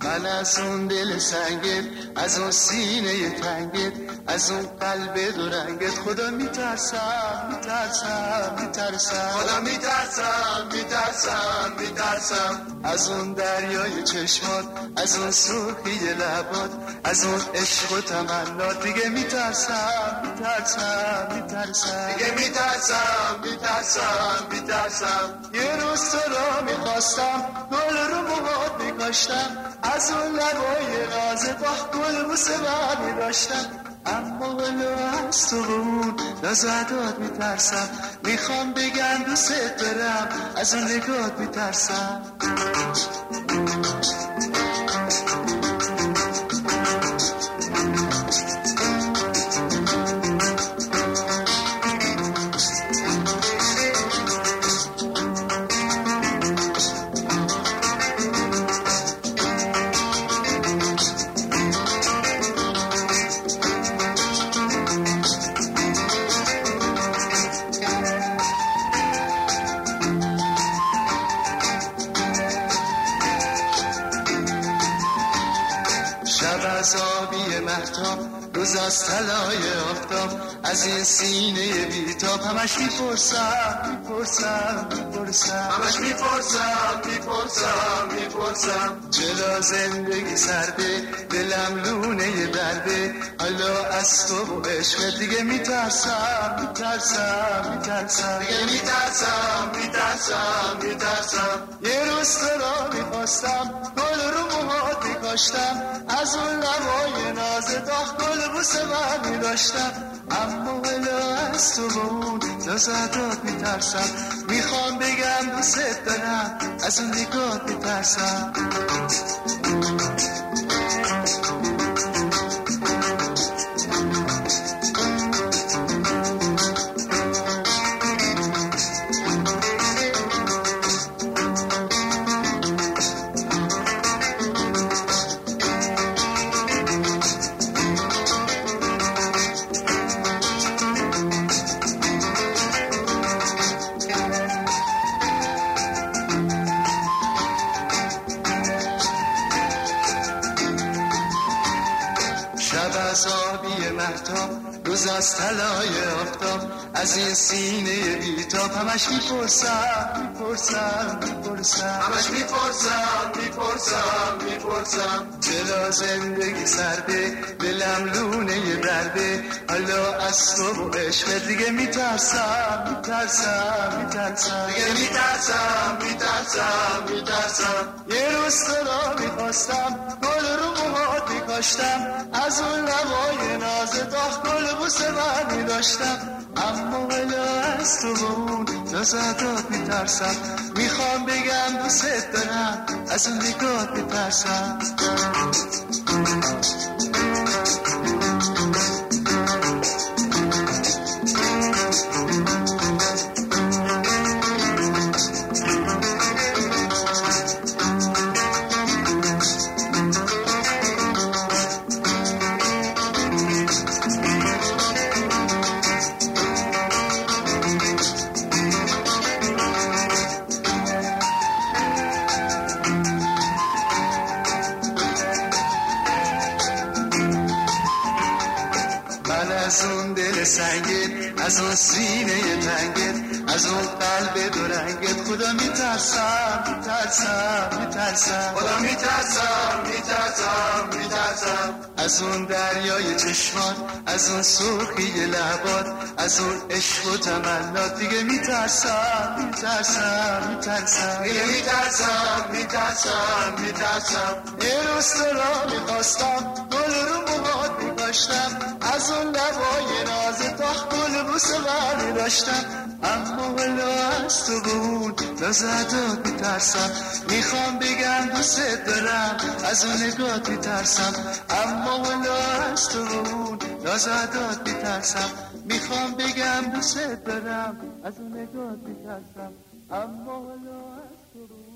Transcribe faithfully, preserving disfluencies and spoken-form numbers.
من از اون دل سنگت، از اون سینه تنگت، از اون قلب دو رنگت خدا میترسم میترسم میترسم خدا میترسم میترسم میترسم از اون دریای چشمات، از اون سرخی لبات، از اون عشق و تمنات دیگه میترسم میترسم میترسم دیگه میترسم میترسم میترسم یه روز تو را میخواستم گل رو موهات میکاشتم، از اون لبای نازت با گل بوسه بر میداشتم، اما ولو از تو و اون نازدات میترسم، میخوام بگم دوست دارم از اون نگات میترسم. شب از آبی مهتاب، روز از طلای آفتاب، از این سینه بیتاب همش میپرسم میپرسم میپرسم همش میپرسم میپرسم میپرسم چرا زندگی سرده، دلم لونه درده، حالا از تو و عشق دیگه میترسم میترسم میترسم دیگه میترسم میترسم میترسم یه روز تو را میخواستم گل رو موهات میکاشتم، از اون لبای نازت آخ گل بوسه بر میداشتم، اما ولو از تو و اون نازدات میترسم، میخوام بگم دوست دارم از اون نگات میترسم. شب از آبی مهتاب، روز از طلای آفتاب، از این سینه بیتاب همش میپرسم میپرسم میپرسم همش میپرسم میپرسم میپرسم چرا زندگی سرده، دلم لونه درده، حالا از تو و عشق دیگه میترسم میترسم میترسم دیگه میترسم میترسم میترسم یه روز تو را میخواستم گل رو موهات میکاشتم، از اون لبای نازت آخ گل بوسه بر میداشتم، اما ولو از تو و اون نازدات میترسم، میخوام بگم دوست دارم از اون نگات میترسم. من از اون دل سنگت، از اون سینه تنگت، از اون قلب دو رنگت خدا میترسم میترسم میترسم خدا میترسم میترسم میترسم از اون دریای چشمات، از اون سرخی لبات، از اون عشق و تمنات دیگه میترسم میترسم میترسم دیگه میترسم میترسم میترسم یه روز تو را میخواستم گل رو موهات میکاشتم، از اون لبای نازت آخ گل بوسه بر میداشتم، اما ولو از تو و اون نازدات میترسم، میخوام بگم دوست دارم از اون نگات میترسم، اما ولو از تو و اون نازدات میترسم، میخوام بگم دوست دارم از اون نگات میترسم، اما ولو از تو